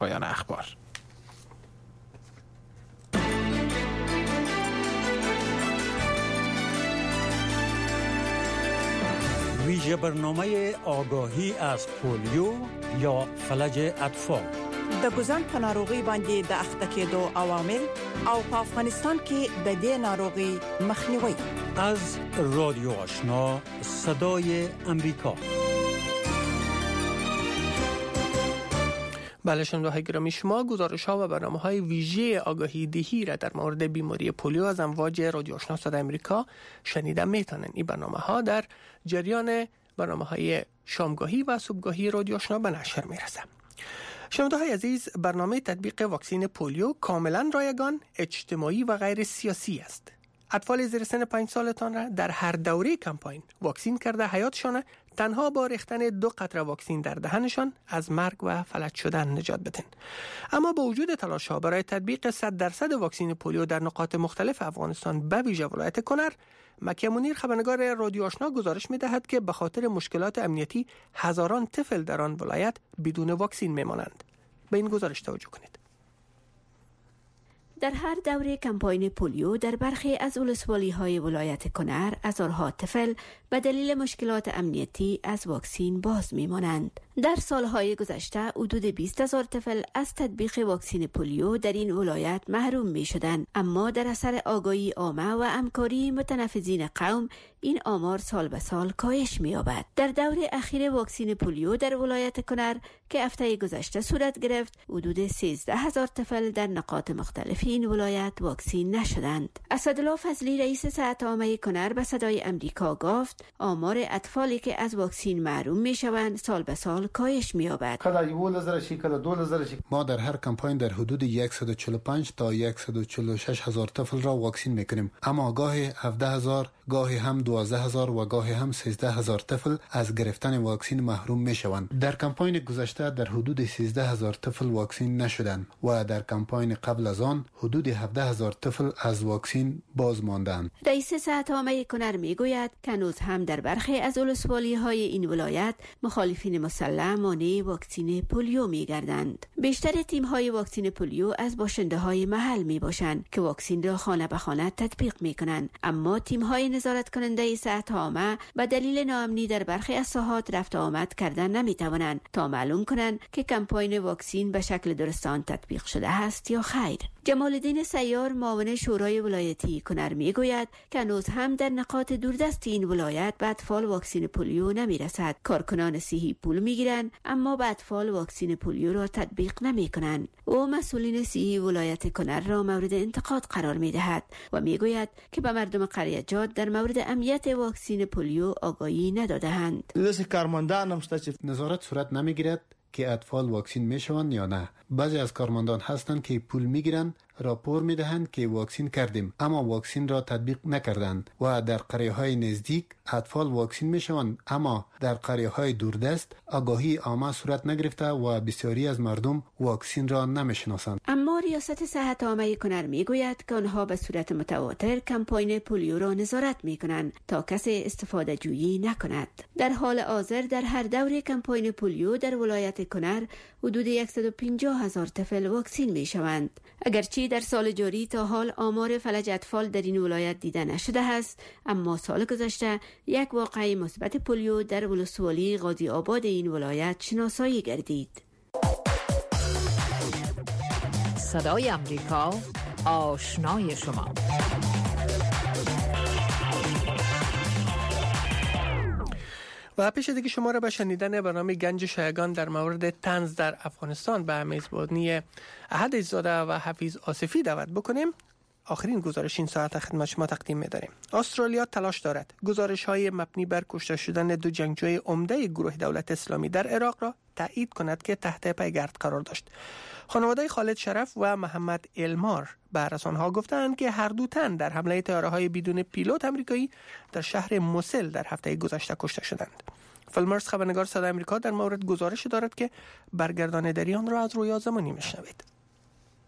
پایان اخبار. ویژه برنامه آگاهی از پولیو یا فلج اطفال د ګوزن په ناروغي باندې د اخته کېدو عوامل او په افغانستان کې د دې ناروغي مخنیوي. از رادیو آشنا صدای امریکا. بله شنونده‌های گرامی، شما گزارش‌ها و برنامه‌های ویژه آگاهی دهی را در مورد بیماری پولیو از امواج رادیو آشنا صدای امریکا شنیدن میتونن. این برنامه‌ها در جریان برنامه‌های شامگاهی و صبحگاهی رادیو آشنا به نشر میرسه. شنونده‌های عزیز، برنامه تطبیق واکسن پولیو کاملا رایگان، اجتماعی و غیر سیاسی است. اطفال زیر سن 5 سالتان را در هر دوره کمپاین واکسین کرده حیاتشان تنها با ریختن 2 قطره واکسین در دهنشان از مرگ و فلج شدن نجات بدن. اما با وجود تلاش‌ها برای تطبیق 100% واکسن پولیو در نقاط مختلف افغانستان به ویژه ولایت کنر، مکیه منیر خبرنگار رادیو آشنا گزارش می‌دهد که به خاطر مشکلات امنیتی هزاران طفل در آن ولایت بدون واکسین می‌مانند. به این گزارش توجه کنید. در هر دوره کمپاین پولیو در برخی از ولسوالی‌های ولایت کنر هزارها طفل به دلیل مشکلات امنیتی از واکسین باز می‌مانند. در سالهای گذشته حدود 20,000 طفل از تطبیق واکسن پولیو در این ولایت محروم می‌شدند، اما در اثر آگاهی عامه و همکاری متنفذین قوم این آمار سال به سال کاهش می‌یابد. در دوره اخیر واکسن پولیو در ولایت کنر که هفته گذشته صورت گرفت، حدود 13,000 طفل در نقاط مختلف این ولایت واکسین نشدند. اسدالله فضلی رئیس صحت عامه کنر به صدای امریکا گفت آمار اطفالی که از واکسین محروم میشوند سال به سال کاهش می‌یابد. ما در هر کمپاین در حدود 145 تا 146 هزار طفل را واکسین میکنیم، اما گاهی 17,000، گاهی هم 12,000 و گاهی هم 13,000 طفل از گرفتن واکسین محروم میشوند. در کمپاین گذشته در حدود 13,000 طفل واکسین نشدند و در کمپاین قبل از آن حدود 17,000 طفل از واکسین باز ماندند. رئیس صحت عامه کنر میگوید که هنوز هم در برخی از ولسوالی‌های این ولایت مخالفین مسلح مانع واکسن پولیو می‌گردند. بیشتر تیم‌های واکسن پولیو از باشنده‌های محل میباشند که واکسن را خانه به خانه تطبیق می‌کنند، اما تیم‌های نظارت کننده صحت عامه به دلیل ناامنی در برخی از ساحات رفت آمد کردن نمی‌توانند تا معلوم کنند که کمپاین واکسن به شکل درستان تطبیق شده است یا خیر. جمال الدین سیار معاون شورای ولایتی کنر میگوید که هنوز هم در نقاط دوردست این ولایت به اطفال واکسن پولیو نمیرسد. کارکنان صحی پول میگیرند اما به اطفال واکسن پولیو را تطبیق نمیکنند. او مسئولین صحی ولایت کنر را مورد انتقاد قرار میدهد و میگوید که به مردم قریه جات در مورد امنیت واکسن پولیو آگاهی نداده‌اند. نظارت صورت نمیگیرد که اطفال واکسین میشوند یا نه. بعضی از کارمندان هستند که پول میگیرند، راپور میدهند که واکسین کردیم اما واکسین را تطبیق نکردند و در قریه‌های نزدیک اطفال واکسین میشوند اما در قریه‌های دوردست آگاهی عامه صورت نگرفته و بسیاری از مردم واکسین را نمیشناسند. اما ریاست صحت عامه کنر میگوید که آنها به صورت متواتر کمپاین پولیو را نظارت میکنند تا کسی استفاده جویی نکند. در حال حاضر در هر دوره کمپاین پولیو در ولایت کنر حدود 150,000 طفل واکسین میشوند. اگرچه در سال جاری تا حال آمار فلج اطفال در این ولایت دیده نشده است، اما سال گذشته یک واقعه مثبت پولیو در ولسوالی قاضی آباد این ولایت شناسایی گردید. صدای امریکا، آشنای شما. و پیش دیگه شما را به شنیدن برنامه گنج شایگان در مورد طنز در افغانستان به میزبانی احد عزیزاده و حفیظ آصفی دعوت بکنیم. آخرین گزارش این ساعت خدمت شما تقدیم می‌داریم. استرالیا تلاش دارد گزارش‌های مبنی بر کشته شدن 2 جنگجوی عمده گروه دولت اسلامی در عراق را تایید کند که تحت پیگرد قرار داشت. خانواده خالد شرف و محمد المار به رسانه‌ها گفتند که هر دو تن در حمله طیاره‌های بدون پیلوت آمریکایی در شهر موسل در هفته گذشته کشته شدند. فیلمرز خبرنگار صدای آمریکا در مورد گزارش دارد که برگردانندگی آن را از رویا زمانی می‌شنوید.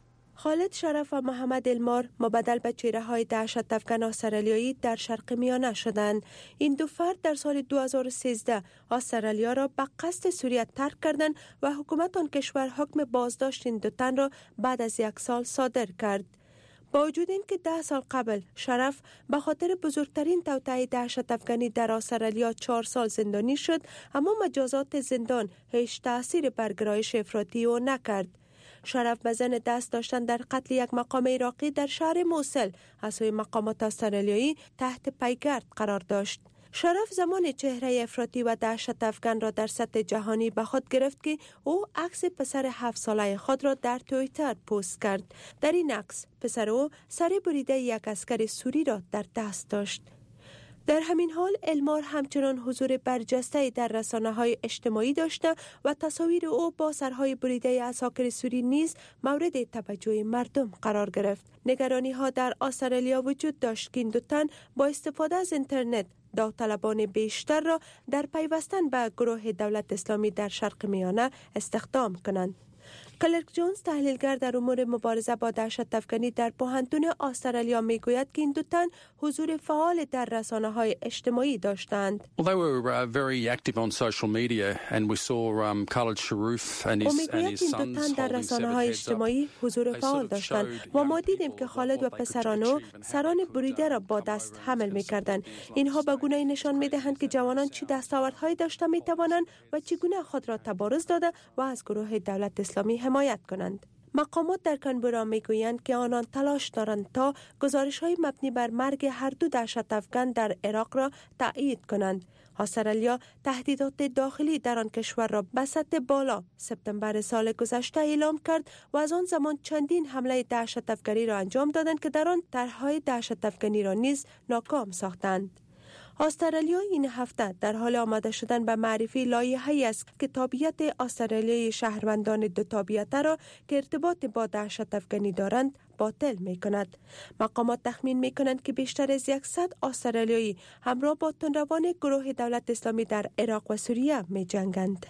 خالد شرف و محمد المار مبدل به چهره‌های دهشت‌افکن استرالیایی در شرق میانه شدند. این دو فرد در سال 2013 استرالیا را به قصد سوریه ترک کردند و حکومت آن کشور حکم بازداشت این دو تن را بعد از 1 سال صادر کرد. با وجود اینکه 10 سال قبل شرف به خاطر بزرگترین توطئه دهشت‌افکنی در استرالیا 4 سال زندانی شد، اما مجازات زندان هیچ تأثیر بر گرایش افراطی او نکرد. شرف به ظن دست داشتن در قتل یک مقام عراقی در شهر موصل از سوی مقامات استرالیایی تحت پیگرد قرار داشت. شرف زمان چهره افراطی و دهشت افکن را در سطح جهانی به خود گرفت که او عکس پسر 7 ساله خود را در توییتر پست کرد. در این عکس پسر او سر بریده یک عسکر سوری را در دست داشت. در همین حال المار همچنان حضور برجسته در رسانه‌های اجتماعی داشته و تصاویر او با سرهای بریده عساکر سوری نیز مورد توجه مردم قرار گرفت. نگرانی‌ها در استرالیا وجود داشت که این دو تن با استفاده از اینترنت داوطلبان بیشتر را در پیوستن به گروه دولت اسلامی در شرق میانه استخدام کنند. کلرک جونز تحلیلگر در امور مبارزه با دهشت افکنی در پوهنتون استرالیا میگوید که این دو تن حضور فعال در رسانه‌های اجتماعی داشتند. Well, they were very active on social media and we saw Khaled Sharoof and his sons در رسانه‌های اجتماعی حضور فعال داشتند و ما دیدیم که خالد و پسران او سران بریده را با دست حمل می‌کردند. اینها به گونه‌ای نشان می‌دهند که جوانان چه دستاوردهایی داشته می‌توانند و چگونه خود را تبارز داده و از گروه دولت اسلامی حمایت کنند. مقامات در کانبرا میگویند که آنان تلاش دارند تا گزارش‌های مبنی بر مرگ هر دو دهشت افکن در عراق را تایید کنند. استرالیا تهدیدات داخلی در آن کشور را به سطح بالا سپتامبر سال گذشته اعلام کرد و از آن زمان چندین حمله دهشت افکنی را انجام دادند که در آن طرح‌های دهشت افکنی را نیز ناکام ساختند. استرالیا این هفته در حال آماده شدن به معرفی لایحه‌ای است که تابعیت استرالیایی شهروندان دو تابعیت را که ارتباط با دهشت افکنی دارند باطل می کند. مقامات تخمین می کنند که بیشتر از 100 استرالیایی همراه با تندروان گروه دولت اسلامی در عراق و سوریه می جنگند.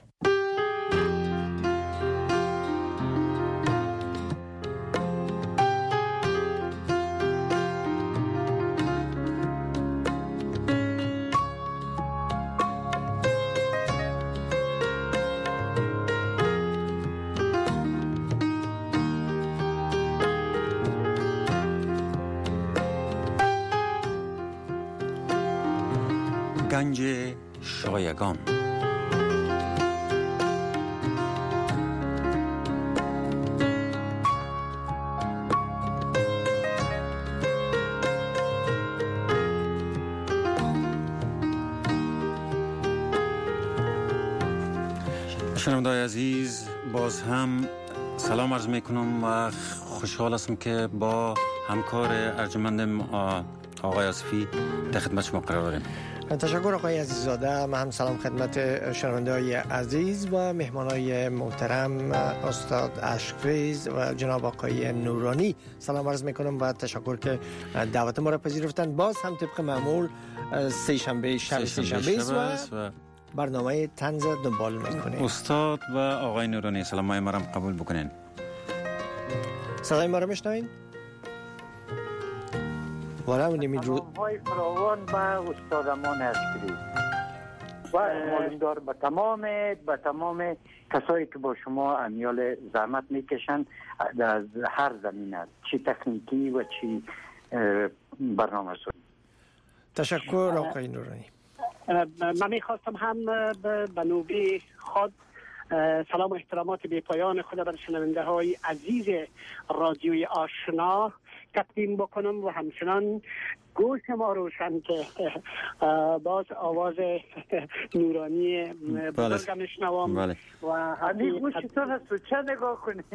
گنج شایگان. شنونده‌های عزیز، باز هم سلام عرض میکنم و خوشحال هستم که با همکار ارجمندم آقای آصفی در خدمت شما قرار داریم. تشکر آقای عزیزاده. من هم سلام خدمت شنونده‌های عزیز و مهمانای محترم استاد اشکریز و جناب آقای نورانی سلام عرض میکنم و تشکر که دعوت ما را پذیرفتند. باز هم طبق معمول سه شنبه و برنامه طنز دنبال میکنیم. استاد و آقای نورانی سلامای ما را قبول بکنین. صدای ما را میشنوین؟ سلام‌های فراوان به استادمان اشکری و مالدار به تمام کسایی که با شما امیال زحمت میکشن از هر زمینه، چی تکنیکی و چی برنامه سازی. تشکر آقای نورانی. من میخواستم هم به نوبه خود سلام و احترامات بی پایان خود بر شنونده های عزیز رادیوی آشنا تقدیم بکنم و همچنان گوش ما روشن که باز آواز نورانی بزرگم میشنوم و همین گوش تو هستو چه نگاه کنیم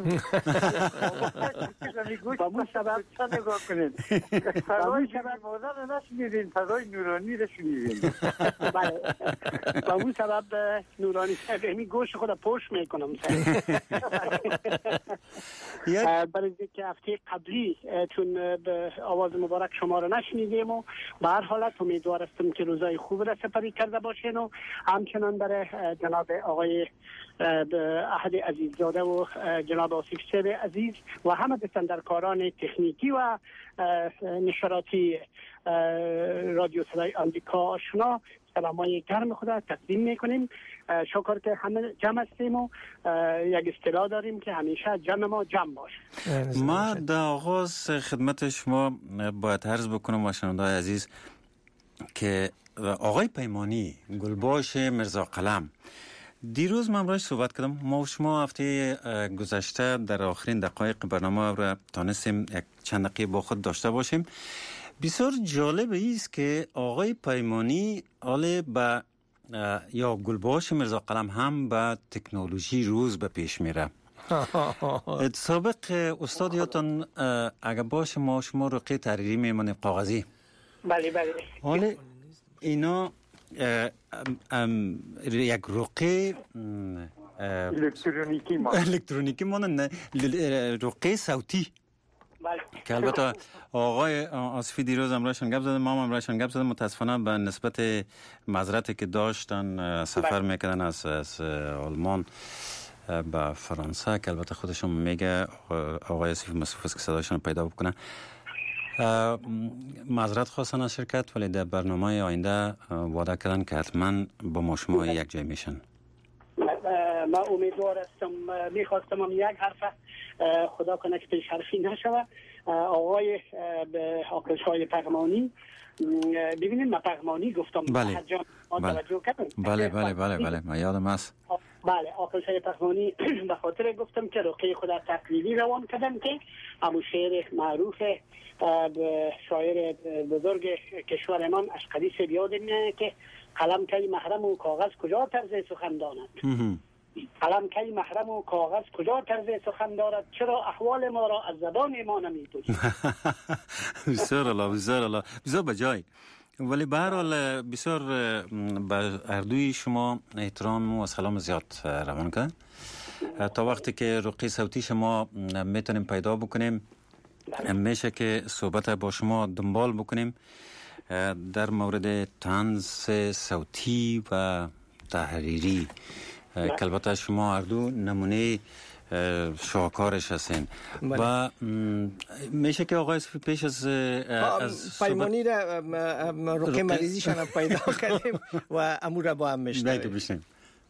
با مون سبب چه نگاه کنیم فضای مادر رو نشنیدین، فضای نورانی رو شنیدین. بله با مون سبب نورانی همین گوش خود پوش میکنم. برای اینکه هفته قبلی چون به آواز مبارک شما رو نشنیدیم و به هر حالت امیدوار هستم که روزای خوب را سپری کرده باشین و همچنان برای جناب آقای احد عزیززاده و جناب آصف سیب عزیز و همه دستندرکاران تکنیکی و نشراتی رادیو صدای آمریکا آشنا سلامای گرم خدا تقدیم میکنیم. شکر که همه جمع هستیم و یک اصطلاح داریم که همیشه جمع ما جمع باشه. ما در آغاز خدمت شما باید عرض بکنم و شنونده‌های عزیز که آقای پیمانی گلباش مرزا قلم دیروز من امروز صحبت کردم. ما و شما هفته گذشته در آخرین دقایق برنامه را تانستیم یک چند دقیقه با خود داشته باشیم. بسیار جالب است که آقای پیمانی حالا به یا گلباش مرزا قلم هم به تکنولوژی روز به پیش میره. سابق استاد یادتان اگر باشه ما شما رقیه تحریری میمانیم کاغذی. بله بله. حالا اینا یک رقیه الکترونیکی مانند رقیه صوتی. بله. که البته آقای آصفی دیروز امروزشان گپ زدن، ما هم امروزشان گپ زدن. متاسفانه به نسبت معذرتی که داشتن سفر میکردن از آلمان به فرانسه که البته خودشون میگه آقای آصفی مصروف است که صدایشان پیدا بکنن. معذرت خواستن از شرکت ولی در برنامه آینده وعده کردن که حتما با ما شما یک جای میشن. ما امیدوار هستم. میخواستم هم یک حرف خدا کنه که پیش حرفی نشوه. آقای آقلشای پغمانی ببینید من پغمانی گفتم. بله بله بله بله بله من یادم است. بله آقلشای پغمانی به خاطر گفتم که رقیه خدا تقلیدی روان کردن که همون شعر معروف شاعر بزرگ کشورمان اشقری سے بیاد میاد که قلم کی محرم و کاغذ کجا طرز سخن داند. قلم کی محرم و کاغذ کجا طرز سخن دارد، چرا احوال ما را از زبان ما نمی‌پرسی. بسیار الله بسیار الله بسیار بجای. ولی به هر حال بسیار به هر دوی شما احترام و سلام زیاد روان کنم. تا وقتی که رقیه صوتی شما میتونیم پیدا بکنیم میشه که صحبت با شما دنبال بکنیم در مورد طنز صوتی و تحریری که البته شما هر دو نمونه شاهکارش هستین و میشه که آقای صفی پیش از پیمانی را رقیه مریضیشان پیدا کردیم و امور را با هم میشنویم.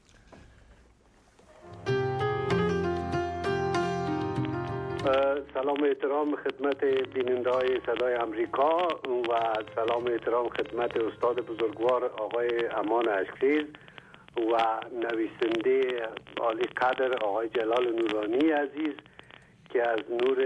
سلام و احترام خدمت بیننده های صدای امریکا و سلام و احترام خدمت استاد بزرگوار آقای امان اشکخیز و نویسنده عالی قدر آقای جلال نورانی عزیز که از نور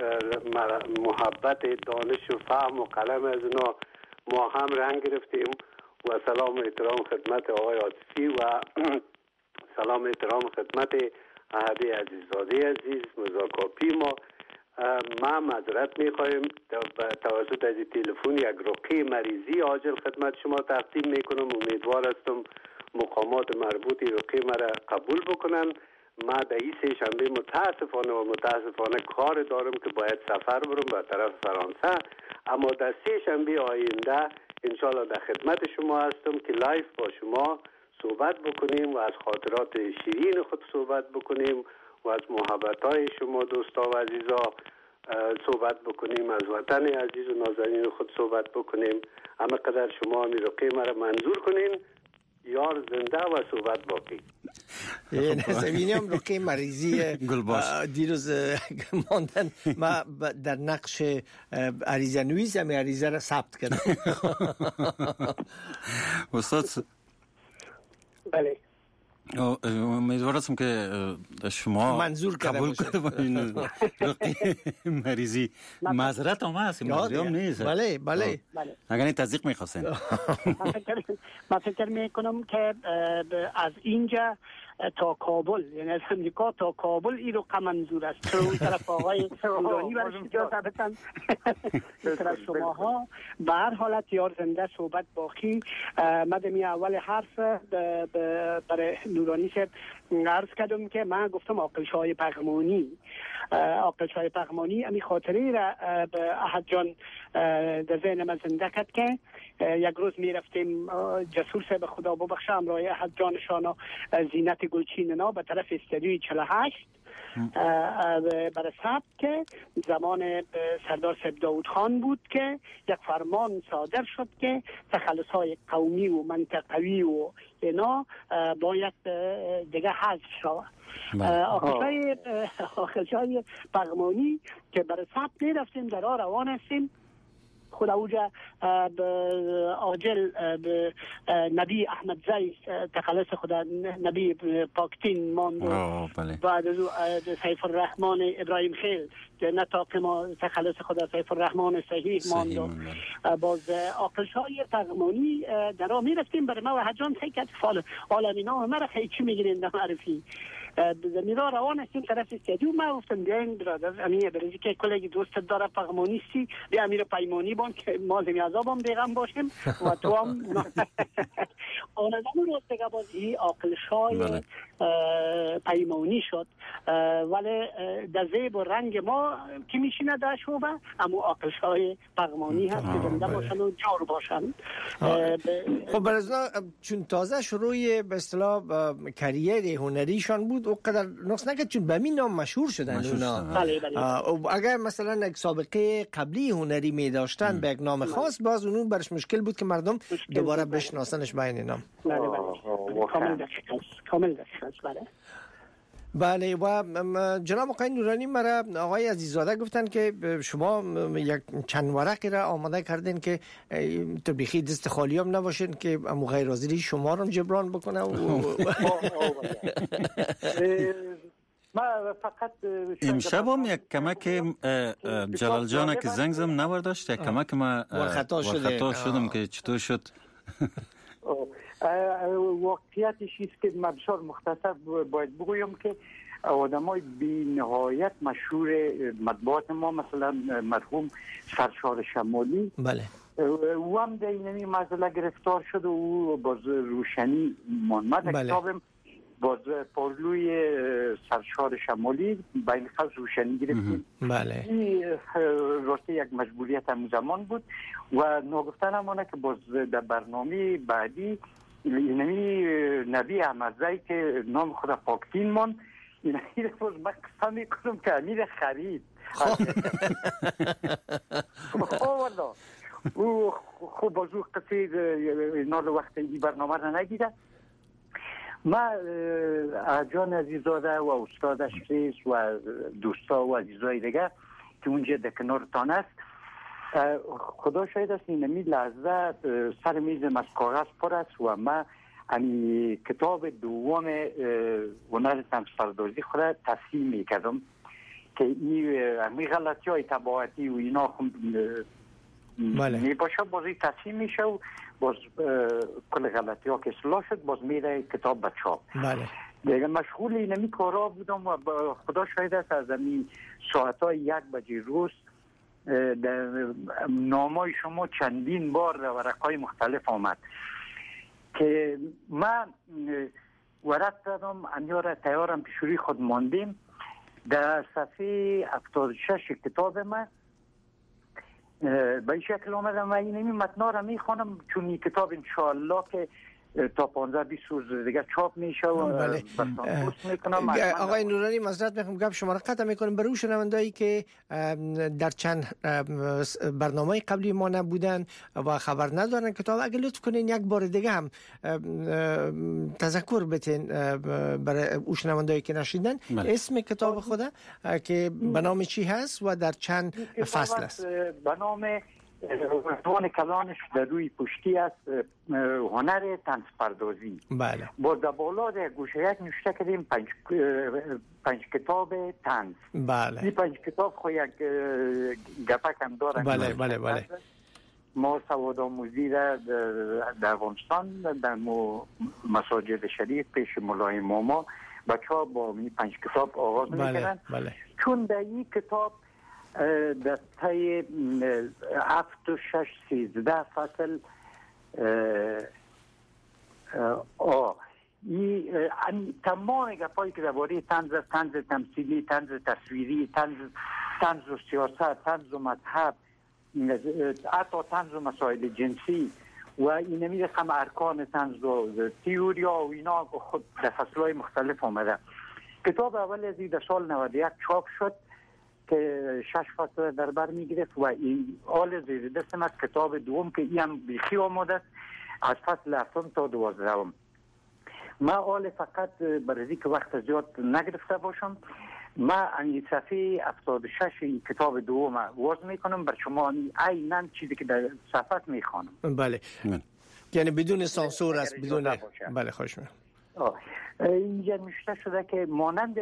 محبت دانش و فهم و قلم از اونا ما هم رنگ گرفتیم و سلام و احترام خدمت آقای عاطفی و سلام و احترام خدمت احد عزیززاده عزیز مزاکاپی. ما معذرت میخوایم توسط از تلفن یک رقیه مریضی عاجل خدمت شما تقدیم میکنم. امیدوار هستم مقامات مربوطی رقیه مرا قبول بکنن. ما در این سه شنبه متاسفانه کار دارم که باید سفر برم به طرف فرانسه، اما در سه شنبه آینده انشالله در خدمت شما هستم که لایف با شما صحبت بکنیم و از خاطرات شیرین خود صحبت بکنیم و از محبت‌های شما دوستا و عزیزا صحبت بکنیم، از وطن عزیز و نازنین خود صحبت بکنیم. همه قدر شما می رقیه مرا منظور کنین. یار زنده و صحبت باقی. نسبینیم رقیه مریضی دیروز ماندن. ما در نقش عریضه نویس هم عریضه را ثبت کردم. استاد بله امیدوار هستم که شما منظور قبول کنید رقیه مریضی. معذرت هم هست، معذرت هم نیست. بله بله اگر این تصدیق میخواستین. من فکر میکنم که از اینجا تا کابل، یعنی از امریکا تا کابل این رقم منظور است. چون اون طرف آقای نورانی برش اجازه بدن این طرف شماها به هر حالت یار زنده صحبت باقی. مدمی اول حرف برای نورانی عرض کردم که من گفتم آقلشای پغمانی عاقل‌شاه پغمانی امی خاطره را به احد جان در ذهن من زنده کرد که یک روز می رفتیم جسور صاحب خدا ببخشه همراه احد جانشان زینت گلچیننا به طرف استادیوی 48 برای ثبت که زمان سردار صاحب داود خان بود که یک فرمان صادر شد که تخلص‌های قومی و منطقوی و اینا باید دیگه حذف شود. آقلشاه پغمانی که برای ثبت می رفتیم در راه روان هستیم، خود اوجا عاجل نبی احمد زی تخلص خدا نبی پاکتین ماند، بعد از سیف الرحمن ابراهیم خیل نطاق ما تخلص خدا سیف الرحمن صحیح ماند. باز عاقلشاه پغمانی در راه می رفتیم برای ما و حجان خیلی فال عالمینا مرا خیلی چی میگیرین در معرفی میرا روان هستیم طرف استادیوم. ما گفتم بیاین برادر امیر برای که کلیگ دوست داره پغمانیستی بیا امیر پیمانی بان که ما زمیازا هم بیغم باشیم و تو هم آنادم روز دیگه باز این عاقلشاه پیمانی شد، ولی در زیب و رنگ ما که میشینه در شعبه اما عاقلشاه پغمانی هست که زنده باشن و جار باشن. خب برازنا چون تازه شروع به اصطلاح کریر هنریشان بود اونقدر نقص نکرد چون به می نام مشهور شدن اونا. اگر مثلا یک سابقه قبلی هنری می داشتن به یک نام خاص باز اونو برش مشکل بود که مردم دوباره بشناسنش با این نام. کامل دست بله. بله و جناب آقای نورانی مرا آقای عزیززاده گفتن که شما یک چند ورقی را آماده کردین که تو بیخی دست خالی هم نباشین که امو غیر حاضری شما رو جبران بکنه فقط امشب هم یک کمک جلال جانه که زنگ زم نبرداشت یک کمک ما خطا شدم که چطور شد. واقعیتش است که من بسیار مختصر باید بگویم که آدمای بی نهایت مشهور مطبوعات ما مثلا مرحوم سرشار شمالی بله او هم در این مسئله گرفتار شد و او باز روشنی محمد کتابم باز پارلوی سرشار شمالی بین خلص روشنی گرفتیم. بله این راسته یک مجبوریت هم زمان بود و ناگفتن همانه که باز در برنامه بعدی اینمی نبی احمدزی که نام خود پاکتین من اینمی باز من قسم میکنم که امیر خرید او خوب باز او قصید نال وقت این برنامه را نگیده. ما جان عزیزاده و استاد شریف و دوستا و عزیزای دیگه که اونجا در کنارتان است، خدا شاید است اینمی لحظه سر میزم از کاغذ پر است و ما امی کتاب دوم هنر طنزپردازی خود تصحیح میکردم که این غلطی های طباعتی و اینا می باشه بازی تصحیح میشه و باز کل غلطی ها که اصلاح شد باز میره کتاب به چاپ. بله دیگه مشغول اینمی کارا بودم و خدا شاید است از این ساعتهای 1 بجه روز در نامای شما چندین بار در ورقهای مختلف آمد که من ورق دادم انیا را تیارم پیشوری خود ماندیم. در صفحه 76 کتاب من به این شکل آمدم و اینمی متنا را میخوانم چون این کتاب انشاءالله که تا 15-20 روز دیگه چاپ میشه و بله. آقای نورانی معذرت میخوام گپ شما را قطع میکنم برای شنوندهایی که در چند برنامه قبلی ما نبودن و خبر ندارن کتاب، اگه لطف کنین یک بار دیگه هم تذکر بتین برای او شنوندهایی که نشیدن اسم کتاب خود که به نام چی هست و در چند فصل است؟ به نام عنوان کلانش در روی پشتی است هنر طنزپردازی. بله. با در بالا در گوشه یک نوشته کردیم 5 کتاب طنز. بله. این 5 کتاب خو یک گپک هم دارن. بله بله بله. ما سواد آموزی را در افغانستان در مساجد شریف پیش مولای ماما بچه ها با این 5 کتاب آغاز میکنن. بله. چون در این کتاب در طی 7 و 6 13 فصل تمام گپایی که درباره طنز تمثیلی، طنز تصویری، طنز و سیاست، طنز و مذهب، حتی طنز و مسائل جنسی و اینمی رقم ارکان طنز و تیوریا و اینا خود در فصلهای مختلف آمده. کتاب اول از در سال 91 چاپ شد که 6 فصل در بر می گرفت و این آل زیر دستم از کتاب دوم که این هم بیخی آمده است از فصل 7 تا 12. ما آل فقط برای که وقت زیاد نگرفته باشم، ما این صفحه 76 این کتاب دوم واز میکنم بر شما عیناً چیزی که در صفحه میخوانم. بله یعنی بدون سانسور است، بدون بله خوش میاد. اینجا نوشته شده که مانند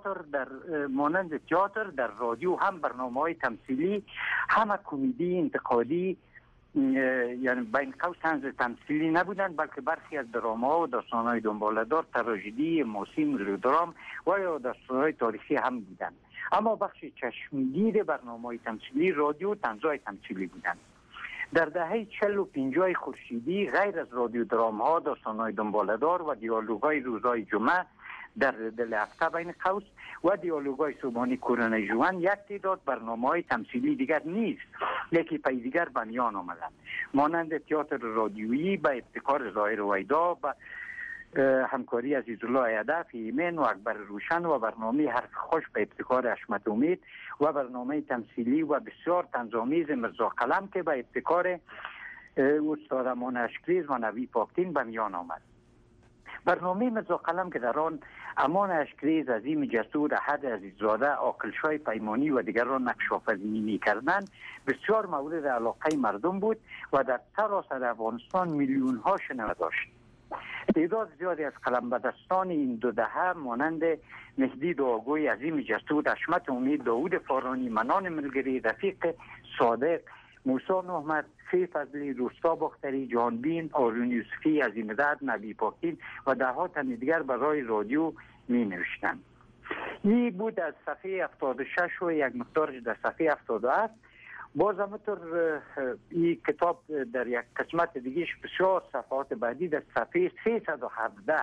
تئاتر در رادیو هم برنامه‌های تمثیلی، هم کمدی انتقادی، یعنی بین قوس طنز تمثیلی نبودند بلکه برخی از دراما و داستان‌های دنباله‌دار، تراژدی، موسیقی، ملودرام و یا داستان‌های تاریخی هم بودند. اما بخش چشمگیر برنامه‌های تمثیلی رادیو طنزهای تمثیلی بودند. در دهه 40 و 50 خورشیدی غیر از رادیو درام‌ها، داستان‌های دنباله‌دار و دیالوگ‌های روزهای جمعه در دل هفته بین قوس و دیالوگ‌های صبحانه کرونا جوان یک تعداد برنامه‌های تمثیلی دیگر نیست یکی پی دیگر به میان آمدند، مانند تئاتر رادیویی با ابتکار ظاهر ویدا، با همکاری عزیزالله هدف، ایمن و اکبر روشن و برنامه حرف خوش به ابتکار حشمت امید و برنامه تمثیلی و بسیار طنزآمیز مرزا قلم که به ابتکار استاد امان اشکریز و نوی پاکتین به میان آمد. برنامه مرزا قلم که در آن امان اشکریز، عظیم جسور، احد عزیززاده، عاقلشاه پیمانی و دیگران نقش آفرینی می‌کردند بسیار مورد علاقه مردم بود و در سراسر افغانستان میلیون ها شنونده داشت. تعداد زیادی از قلمبدستان این دو دهه مانند مهدی دعاگوی، عظیم جسور، حشمت امید، داود فارانی، منان ملگری، رفیق صادق، موسی نحمت، فی فضلی، روستا باختری، جهانبین، آرون یوسفی، عظیم داد، نبی پاکین و دهها تن دیگر برای رادیو می نوشتند. این بود از صفحه 76 و یک مقدارش در صفحه 77. باز همونطور این کتاب در یک قسمت دیگهش بسیار صفحات بعدی در صفحه 317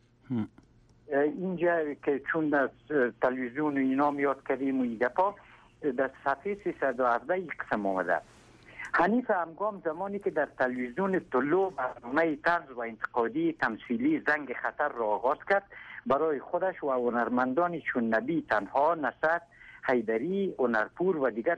اینجا که چون از تلویزیون اینا میاد کردیم و این گپا در صفحه 317 یک قسم آمده. حنیف امگام زمانی که در تلویزیون طلوع برنامه طنز و انتقادی تمثیلی زنگ خطر را آغاز کرد، برای خودش و هنرمندانی چون نبی تنها، نصر، حیدری، هنرپور و دیگر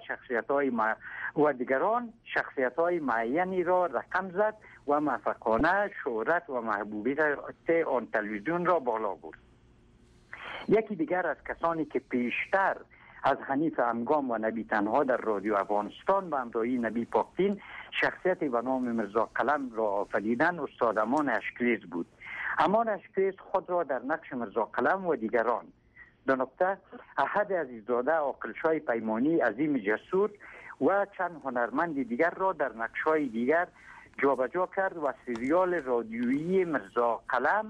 شخصیت‌های معینی را رقم زد و موفقانه شهرت و محبوبیت آن تلویزیون را بالا برد. یکی دیگر از کسانی که پیشتر از حنیف امگام و نبی تنها در رادیو افغانستان به همراهی نبی پاکتین شخصیت به نام مرزا قلم را آفریدن استاد امان اشکریز بود. امان اشکریز خود را در نقش مرزا قلم و دیگران دو نقطه احد عزیززاده، عاقلشاه پیمانی، عظیم جسور و چند هنرمند دیگر را در نقش‌های دیگر جابجا کرد و سریال رادیویی مرزا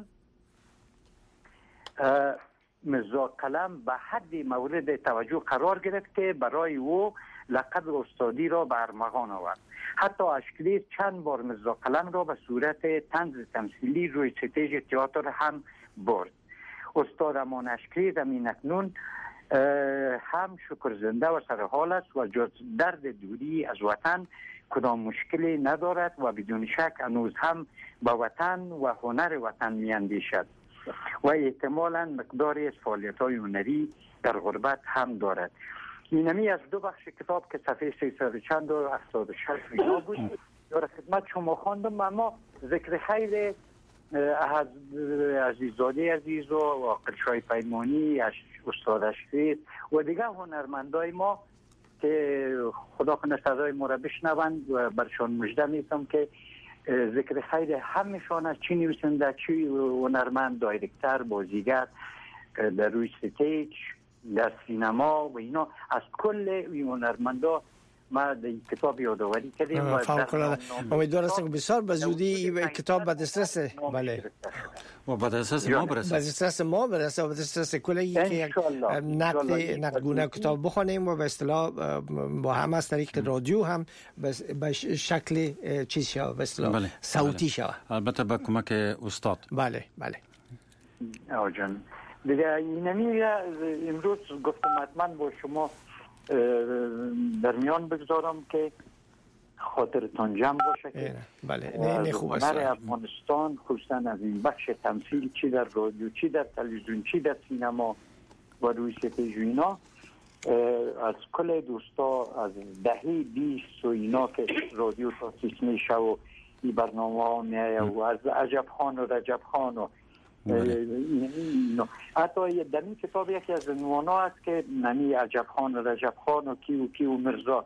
قلم به حد مورد توجه قرار گرفت که برای او لقب استادی را به ارمغان آورد. حتی اشکریز چند بار مرزا قلم را به صورت طنز تمثیلی روی ستیج تئاتر هم برد. استاد امان اشکریز همین اکنون هم شکرزنده و سرحال است و جز درد دوری از وطن کدام مشکلی ندارد و بدون شک هنوز هم به وطن و هنر وطن میاندیشد و احتمالاً مقداری از فعالیت‌های هنری در غربت هم دارد. اینمی از دو بخش کتاب که صفحه 300 و 76 وینا بود در خدمت شما خواندم، اما ذکر خیر از عزیززاده عزیز و عاقلشاه پیمانی، استاد اشکریز و دیگر هنرمندای ما که خدا کنه صدای ما را بشنوند و برشان مژده میتم که ذکر خیر همشان از چی نویسنده، چی هنرمند، دایرکتر، بازیگر در روی ستیج، در سینما و اینا، از کل این هنرمندا ما در کتاب یادآوری کردیم و امیدوار هستم که بسیار به زودی این کتاب به دسترس و به دسترس ما برسه، به دسترس ما برسه و به دسترس کلی که نقدگونه کتاب بخونیم و به اصطلاح با هم از طریق رادیو هم به شکل چیز شود، به اصطلاح صوتی شود، البته با کمک استاد. بله آجان دیگه اینمی امروز گفتم حتما با شما در میان بگذارم که خاطرتان جمع باشه که بله خوب است. افغانستان خصوصا از این بخش تمثیل، چی در رادیو، چی در تلویزیون، چی در سینما و روی ستیج و اینا، از کل دوستا از دهه 20 و اینا که رادیو تاسیس میشه و این برنامه ها میایه و از عجب خان و رجب خان و حتی در این کتاب یکی از عنوان ها هست که نمی عجب خان و رجب خان و کیو مرزا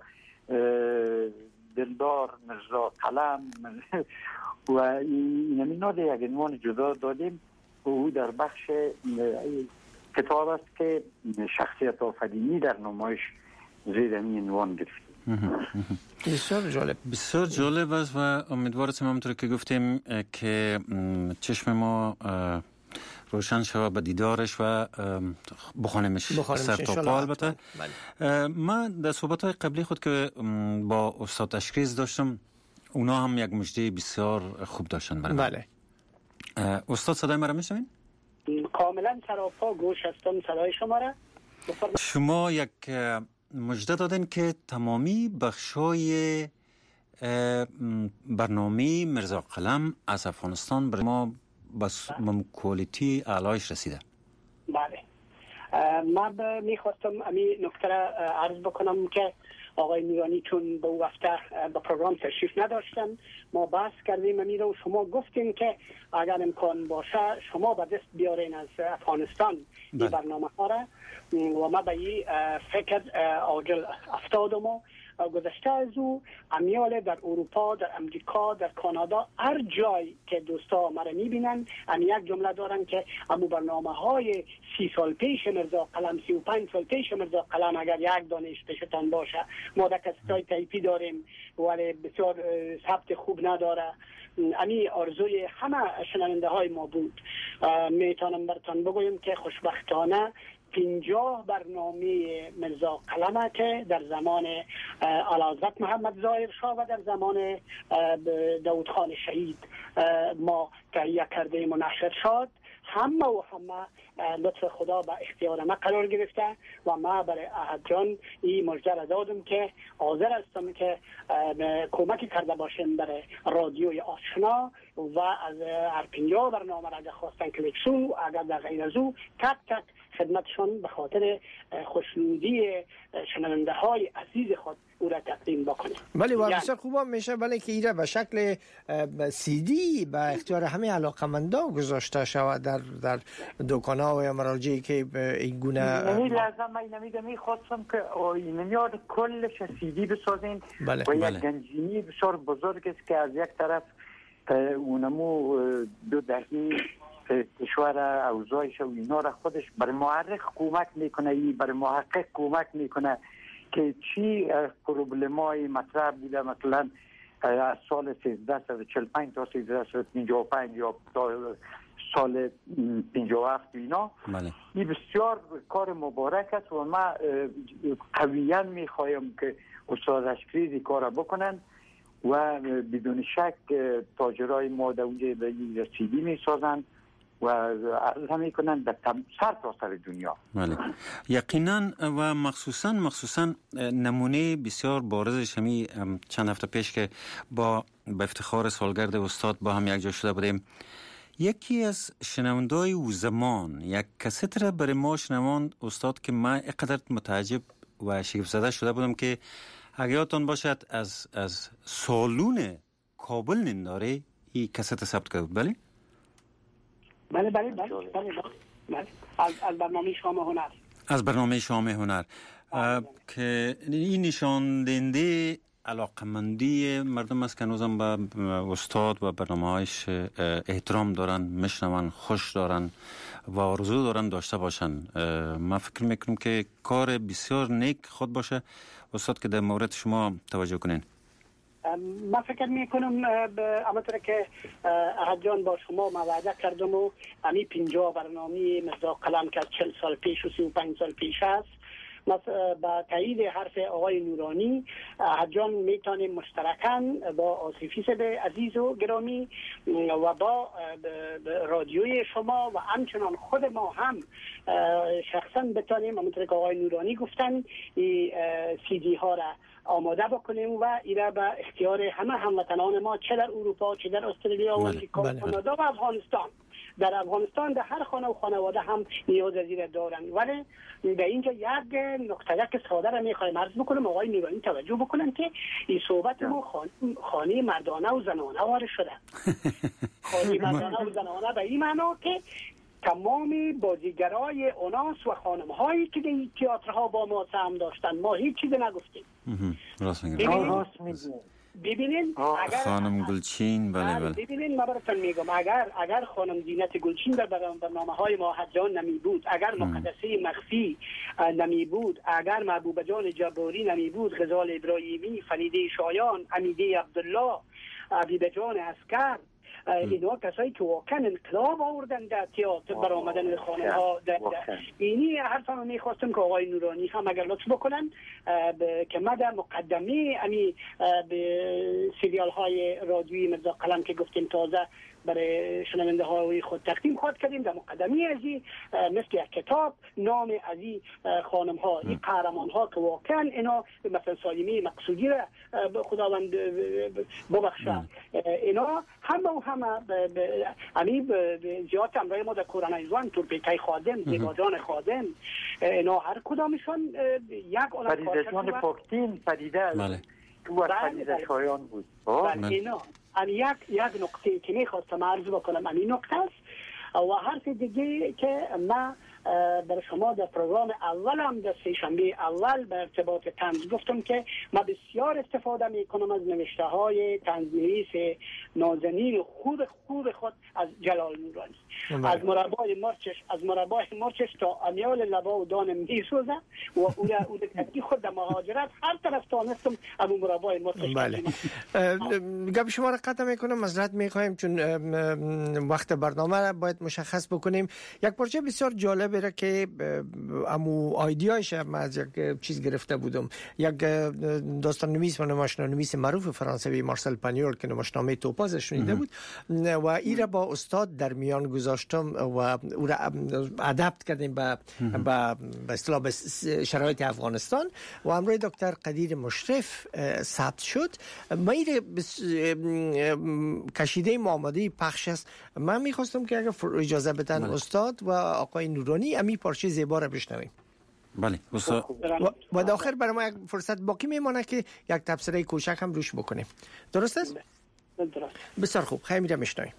دلدار، مرزا قلم و این اینا یک عنوان جدا دادیم و او در بخش کتاب است که شخصیت آفرینی در نمایش زیر این عنوان گرفتیم. بسیار جالب است و امیدوارم همونطور که گفتیم که چشم ما روشن شود به دیدارش و بخوانیمش سر تا پا. البته من در صحبت‌های قبلی خود که با استاد اشکریز داشتم، اونا هم یک مژده بسیار خوب داشتن برای بله. استاد صدای مرا میشنوین؟ کاملا سراپا گوش هستم صدای شما را. شما یک مژده دادن که تمامی بخشای برنامه مرزا قلم از افغانستان برای ما بس کوالیتی اعلایش رسیده. بله من میخواستم امی نکته را عرض بکنم که آقای میرانی چون به او هفته به پروگرام تشریف نداشتن، ما بحث کردیم امی رو، شما گفتیم که اگر امکان باشه شما به دست بیارین از افغانستان این برنامه ها را و ما به این فکر عاجل افتادم و گذشته از او امیال در اروپا، در امریکا، در کانادا، هر جای که دوستا مرا میبینن یک جمله دارن که امو برنامه های 30 سال پیش مرزا قلم، 35 سال پیش مرزا قلم اگر یک دانش پیشتان باشه، ما در کستای تایپی داریم ولی بسیار ثبت خوب نداره. امی آرزوی همه شنونده های ما بود. میتونم براتون بگویم که خوشبختانه 50 برنامه مرزا قلمه که در زمان اعلیحضرت محمد ظاهر شاه و در زمان داود خان شهید ما تهیه کردیم و نشر شد، همه لطف خدا به اختیار ما قرار گرفته و ما برای احد جان این مژده را دادم که حاضر هستم که کمکی کرده باشیم برای رادیوی آشنا و از هر 50 برنامه را خواستن که بکسو اگر در غیر از او تک تک خدمتشان به خاطر خوشنودی شنونده های عزیز خود او را تقدیم بکنه. بله و بسیار خوب میشه بله که ایره به شکل سی دی به اختیار همه علاقمندان گذاشته شود در دکان‌ها و یا مراجعی که این گونه لازم من خواستم که اینمیاد کلش سی دی بسازین و یک گنجینی بسیار بزرگ است که از یک طرف اونمو 2 دهه کشور اوضاعش و اینا را خودش برای محقق کمک میکنه، برای محقق کمک میکنه که چی پروبلمای مطرح بوده، مثلا از سال 1345 تا 1355 یا سال 57 اینا. این بسیار کار مبارک است و ما قویاً میخوایم که استاد اشکریزی کار بکنن و بدون شک تاجرای ما در اونجا به سیدی میسازن و عرضه میکنن در سر تا سر دنیا. بله یقینا و مخصوصا نمونه بسیار بارزش همی چند هفته پیش که با به افتخار سالگرد استاد با هم یک جا شده بودیم، یکی از شنوندای او زمان یک کست را برای ما شنواند استاد که من اینقدر متعجب و شگفت زده شده بودم که اگه یادتان باشد از سالون کابل ننداره این کست ثبت کرد. بله بله از برنامه شام هنر، از برنامه شام هنر که این نشان دهنده علاقمندی مردم است که هنوزم به استاد و برنامه‌هایش احترام دارن، میشنون، خوش دارن و آرزو دارن داشته باشن. من فکر میکنم که کار بسیار نیک خود باشه استاد که در مورد شما توجه کنین. من فکر میکنم همونطور که احد جان با شما وعده کردم و امی 50 برنامه مرزا قلم که 40 سال پیش و 35 سال پیش است با تایید حرف آقای نورانی جان میتونیم مشترکاً با آصفی صاحب عزیز و گرامی و با رادیوی شما و همچنان خود ما هم شخصا بتونیم همونطور که آقای نورانی گفتن سی دی ها را آماده بکنیم و ایره به اختیار همه هموطنان ما چه در اروپا چه در استرالیا و امریکا و کانادا و افغانستان. در افغانستان در هر خانه و خانواده هم نیاز از این دارن. ولی در اینجا یک نکته که ساده را میخوایم عرض بکنم آقای نورانی توجه بکنن که این صحبت ما خانه مردانه و زنانه وارد شده. خانه مردانه و زنانه به این معنا که تمام بازیگرای اوناس و خانم هایی که در تئاترها با ما سهم داشتن ما هیچ چیز نگفتیم. راست میگم. ببینین اگر خانم گلچین بله ببینین من براتون میگم اگر خانم زینت گلچین در برنامه‌های ما حجان نمی بود، اگر مقدسه مخفی نمی بود، اگر محبوب جان جباری نمی بود، غزال ابراهیمی، فریده شایان، حمیده عبدالله، حبیب جان عسکر، اینا کسایی که واقعا انقلاب آوردن در تئاتر برآمدن خانم ها اینی حرفم میخواستم که آقای نورانی هم اگر لطف بکنن که ما در مقدمه امی به سریال های رادیویی مرزا قلم که گفتیم تازه برای شنونده های خود تقدیم خواهد کردیم در مقدمه ازی مثل یک کتاب نام ازی خانم ها این قهرمان ها که واقعا اینا مثلا سالیمی مقصودی را خداوند ببخشه اینا همه زیاد امرای ما در کورن ایزوان تورپیکای خادم زیباجان خادم اینا هر کدامشان یک اونم پدیده جان پاکتین پدیده و پدیده شایان بود. اینا یک نقطه که میخواستم عرض بکنم این نقطه است و حرف دیگه که ما در شما در پروگرام اول هم در سه‌شنبه اول به ارتباط طنز گفتم که ما بسیار استفاده میکنم از نوشته های طنزنویس نازنین خوب خود از جلال نورانی از مربای مرچش تا امیال لبا و دانم میسوزه و او که خود در مهاجرت هر طرف تانستم ابو مربای مرچش. بله گپ شما را قطع میکنم، معذرت میخوایم چون وقت برنامه را باید مشخص بکنیم. یک پارچه بسیار جالب را که امو آیدیایش ما از یک چیز گرفته بودم، یک داستان نویس و نمایشنامه نویس معروف فرانسوی مارسل پانیول که نمایشنامه توپاز شنیده بود و این را با استاد در میان گذاشتم و او را ادپت کردیم به اصطلاح شرایط افغانستان و همراه دکتر قدیر مشرف ثبت شد. ما کشیده آماده پخش است. من میخواستم که اگر اجازه بدن استاد و آقای نورانی امی پارچه زیبا را بشنویم. بله استاد و در آخر برای ما یک فرصت باقی میمانه که یک تبصره کوچک هم روش بکنیم. درست است؟ درست. بسیار خوب، خیلی میرم میشنویم.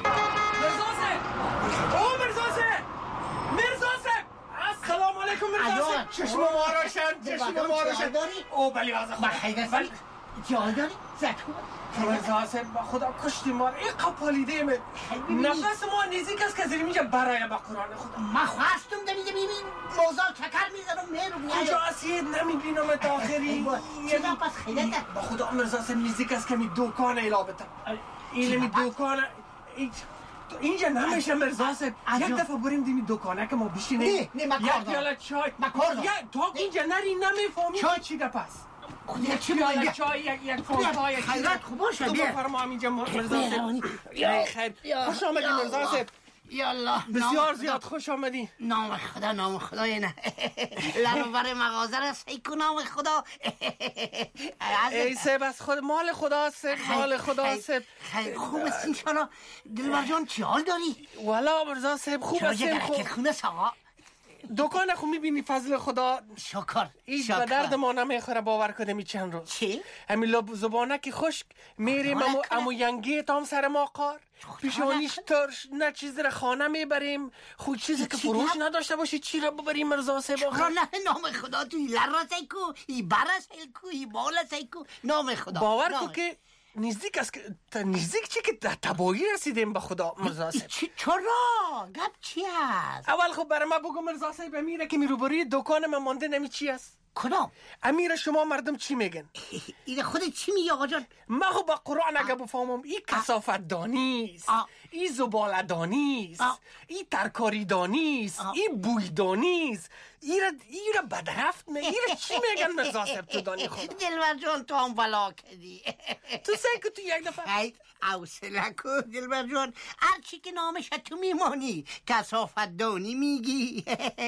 السلام علیکم مرزا. چشم ما روشن. او بلی آزا بخیر جای داری؟ مرزا صاحب خدا کشتی ما این قپالیده می نفس ما نزدیک است که زیریم اینجا برای با قرآن خدا ما خواستم دمیده ببین موضوع چکر میزنم میرم کجا اسید نمیبینم داخلی چرا پس خیلته با خدا مرزا صاحب نزدیک است که می دوکان ایلابتا این می دوکان اینجا نمیشه مرزا صاحب یک دفعه بریم دیمی دکانه که ما بشینیم یک پیاله چای تو اینجا نری نمیفهمی چی ده پس چی باید چای یک فانتا یک خیرات خوب باشه بیا بفرما اینجا مرزا صاحب خیر خوش آمدی مرزا صاحب یالله بسیار زیاد خوش آمدی. نام خدا نه لرور مغازه را سیکو نام خدا ای سه بس خود مال خدا سه مال خدا سه خوب است انشالله. دلبر جان چی حال داری؟ والا مرزا صاحب خوب است. خونه سوا دکان خو میبینی فضل خدا شکر ایش به درد ما نمیخوره باور کنم چند روز چی؟ همین لب زبانه که خشک میریم امو ینگی تام سر ما قار پیشونیش ترش نه چیز را خانه میبریم خود چیزی که فروش نداشته باشی چی را ببریم مرزا صاحب آخر نه نام خدا توی لر سیکو ای بر سیکو ای بال سیکو نام خدا باور کو که نزدیک است که نزدیک چی که در تباهی رسیدیم به خدا مرزا صاحب. چرا؟ گپ چی است؟ اول خب برای ما بگو مرزا صاحب امیره که روبروی دکان من مانده نمی چی است؟ کدام؟ امیر شما مردم چی میگن؟ این خودت چی میگی آقا جان؟ ما خب با قرآن اگه بفهمم این کثافت دانیست این زباله دانیست این ترکاری دانیست این بوی دانیست ایره بدرفت ایره چی میگن مرزا صاحب تو دانی خدا؟ دلبر جان تو هم بلا کردی. تو سعی که تو یک دفعه ای حوصله کو دلبر جان، هر چی که نامش تو میمانی، کثافت دانی میگی،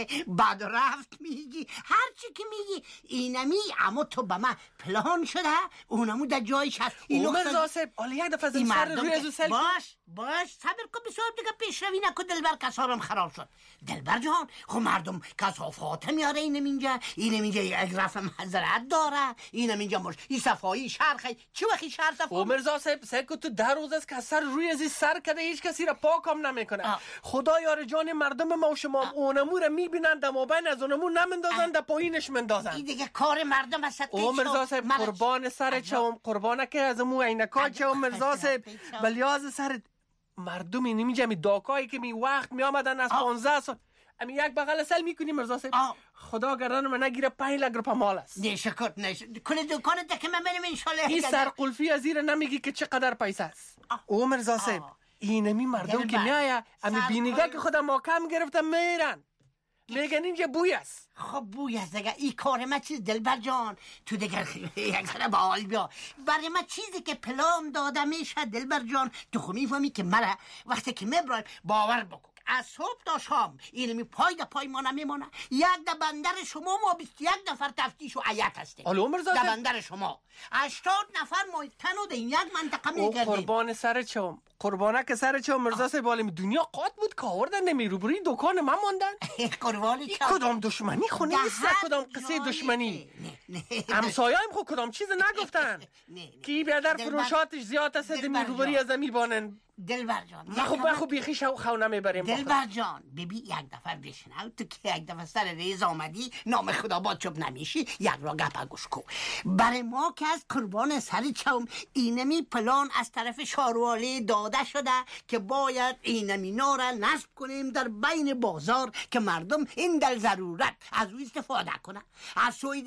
بد رفت میگی، هر چی که میگی اینمی. اما تو به من پلان شده اونمو در جایش هست. او مرزا صاحب حالا یک دفعه زن سر روی ازو سل باش صبر کن بسیار دیگه پیشروی نکن دلبر، کسارم خراب شد. دلبر جان خب مردم کثافات میاره، اینم اینجا یک رفع معذرت داره، اینم اینجا مش این صفایی شرخی چه وقتی شهر صفا. او مرزا صاحب سرکو تو 10 روز است که سر روی ازی سر کرده، هیچ کسی را پاک هم نمیکنه. خدا یار جان مردم ما و شما اونمو را میبینن در مابین از اونمو نمندازن در پایینش مندازن. این دیگه کار مردم است. او مرزا صاحب قربان سر چوم، قربانه که از مو عینکا چوم مرزا صاحب، بلیاز سر مردم اینمی می داکایی که می وقت می آمدن از 15 سال امی یک بغل سل میکنی مرزا صاحب. خدا گردن من نگیره 5 لک روپا مال است. نشکر کل دکانت که من برم انشالله. این سرقلفی از زیر نمیگی که چقدر پیسه است. او مرزا صاحب اینمی مردم که میآیه امی بینیگه که خدا محکم گرفتم میرن میگن اینجا بوی است. خب بوی است دیگه. این کار ما چیز دلبر جان تو دیگه یک ذره بال بیا. برای ما چیزی که پلان داده میشه دلبر جان، تو خو میفهمی که مرا وقتی که میبرایم باور بکن از صبح تا شام اینمی پای دا پای ما نمیمونه. یک دا بندر شما ما 21 نفر تفتیش و عیت هستیم. دا بندر شما 80 نفر ما تنو در یک منطقه میگردیم. قربان سر چوم، قربانه که سر چوم مرزا صاحب بالم دنیا قات بود که آوردن نمیرو بری دکان من ماندن. قربانی چه کدام دشمنی خونه نیست، کدام قصه دشمنی. همسایه‌ام خو کدام چیز نگفتن کی بیادر فروشاتش زیاد است دمی روبری از میبانن. دلبر جان خوب بیخی خو نمیبریم. دلبر جان ببین یک دفعه بشنو، تو که یک دفعه سر ریز آمدی نام خدا با چوب نمیشی، یک را گپا گوش کو. برای ما که از قربان سر چوم اینمی پلان از طرف شاروالی داده شده که باید اینمی نارا نصب کنیم در بین بازار که مردم این در ضرورت از او استفاده کنه. از سوی